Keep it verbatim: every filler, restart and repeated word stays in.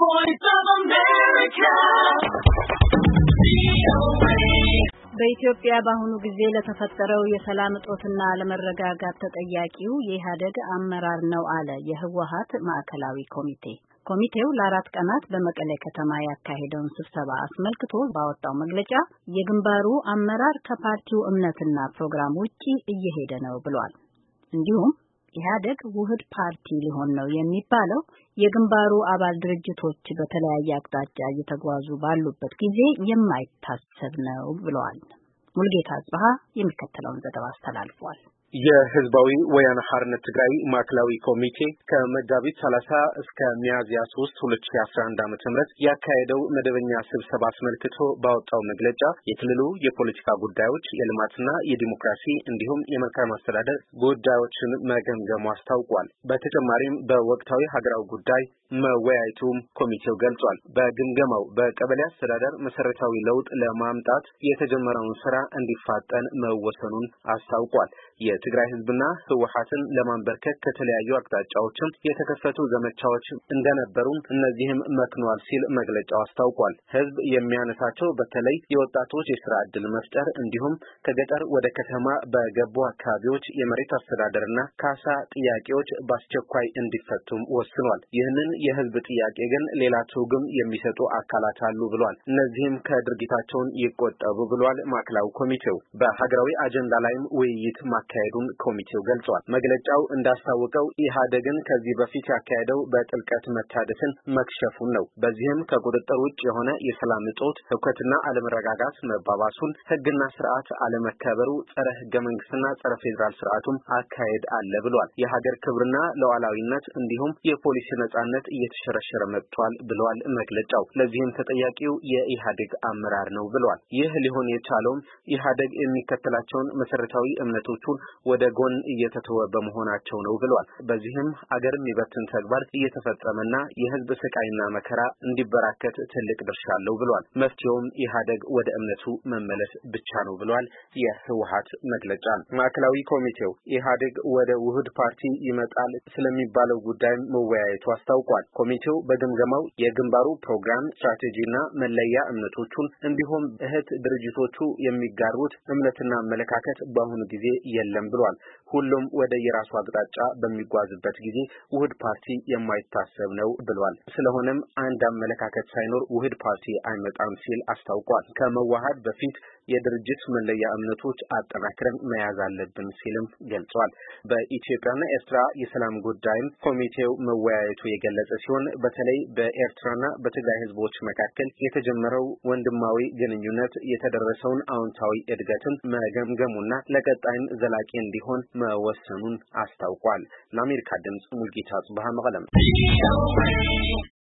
voice of America. በኢትዮጵያ በአሁኑ ጊዜ ለተፈጠረው የሰላም እጦትና አለመረጋጋት ተጠያቂው የኢህአዴግ አመራር ነው አለ የህወሓት ማዕከላዊ ኮሚቴ። ኮሚቴው ለአራት ቀናት በመቀሌ ከተማ ያካሄደውን ስብሰባ አስመልክቶ ባወጣው መግለጫ የግንባሩ አመራር ከፓርቲው እምነትና ፕሮግራም ውጪ እየሄደ ነው ብሏል። እንዲሁም ኢህአዴግ ውህድ ፓርቲ ሊሆን ነው የሚባለው የግንባሩ አባል ድርጅቶች በተለያየ አቅጣጫ እየተጓዙ ባሉበት ጊዜ የማይታሰብ ነው ብለዋል። ሙልጌታ አጽባሃ የሚከተለውን ዘገባ አስተላልፏል። የህዝባዊ ወያነ ሓርነት ትግራይ ማዕከላዊ ኮሚቴ ከመጋቢት ሰላሳ እስከ ሚያዝያ ሶስት ሁለት ሺህ አስራ አንድ ዓመተ ምህረት ያካሄደው መደበኛ ስብሰባ አስመልክቶ ባወጣው መግለጫ የክልሉ የፖለቲካ ጉዳዮች፣ የልማትና የዲሞክራሲ እንዲሁም የመልካም አስተዳደር ጉዳዮችን መገምገሙ አስታውቋል። በተጨማሪም በወቅታዊ ሀገራዊ ጉዳይ መወያየቱም ኮሚቴው ገልጿል። በግምገማው በቀበሌ አስተዳደር መሰረታዊ ለውጥ ለማምጣት የተጀመረውን ስራ እንዲፋጠን መወሰኑን አስታውቋል። የትግራይ ህዝብና ህወሓትን ለማንበርከክ ከተለያዩ አቅጣጫዎችም የተከፈቱ ዘመቻዎች እንደነበሩ እነዚህም መክኗል ሲል መግለጫው አስታውቋል። ህዝብ የሚያነሳቸው በተለይ የወጣቶች የስራ ዕድል መፍጠር እንዲሁም ከገጠር ወደ ከተማ በገቡ አካባቢዎች የመሬት አስተዳደርና ካሳ ጥያቄዎች በአስቸኳይ እንዲፈቱም ወስኗል። ይህንን የህዝብ ጥያቄ ግን ሌላ ትርጉም የሚሰጡ አካላት አሉ ብሏል። እነዚህም ከድርጊታቸውን ይቆጠቡ ብሏል ማዕከላዊ ኮሚቴው። በሀገራዊ አጀንዳ ላይም ውይይት ማካሄዱን ኮሚቴው ገልጿል። መግለጫው እንዳስታወቀው ኢህአዴግን ከዚህ በፊት ያካሄደው በጥልቀት መታደስን መክሸፉን ነው። በዚህም ከቁጥጥር ውጭ የሆነ የሰላም እጦት፣ ህውከትና አለመረጋጋት መባባሱን፣ ህግና ስርዓት አለመከበሩ፣ ጸረ ህገ መንግስትና ጸረ ፌዴራል ስርዓቱም አካሄድ አለ ብሏል። የሀገር ክብርና ሉዓላዊነት እንዲሁም የፖሊሲ ነጻነት እየተሸረሸረ መጥቷል ብሏል መግለጫው። ለዚህም ተጠያቂው የኢህአዴግ አመራር ነው ብሏል። ይህ ሊሆን የቻለውም ኢህአዴግ የሚከተላቸውን መሰረታዊ እምነቶቹን ወደ ጎን እየተተወ በመሆናቸው ነው ብሏል። በዚህም አገር የሚበትን ተግባር እየተፈጸመና የህዝብ ስቃይና መከራ እንዲበራከት ትልቅ ድርሻ አለው ብሏል። መፍትሄውም ኢህአዴግ ወደ እምነቱ መመለስ ብቻ ነው ብሏል የህወሓት መግለጫ። ማዕከላዊ ኮሚቴው ኢህአዴግ ወደ ውህድ ፓርቲ ይመጣል ስለሚባለው ጉዳይ መወያየቱ አስታውቋል። ኮሚቴው በግምገማው የግንባሩ ፕሮግራም፣ ስትራቴጂና መለያ እምነቶቹን እንዲሁም እህት ድርጅቶቹ የሚጋሩት እምነትና አመለካከት በአሁኑ ጊዜ የለም ብሏል። ሁሉም ወደ የራሱ አቅጣጫ በሚጓዝበት ጊዜ ውህድ ፓርቲ የማይታሰብ ነው ብሏል። ስለሆነም አንድ አመለካከት ሳይኖር ውህድ ፓርቲ አይመጣም ሲል አስታውቋል። ከመዋሃድ በፊት የድርጅት መለያ እምነቶች አጠናክረን መያዝ አለብን ሲልም ገልጿል። በኢትዮጵያና ኤርትራ የሰላም ጉዳይም ኮሚቴው መወያየቱ የገለጸ ሲሆን በተለይ በኤርትራና በትግራይ ህዝቦች መካከል የተጀመረው ወንድማዊ ግንኙነት የተደረሰውን አዎንታዊ እድገትን መገምገሙና ለቀጣይም ዘላቂ እንዲሆን መወሰኑን አስታውቋል። ለአሜሪካ ድምጽ ሙልጌታ አጽባሃ መቀለም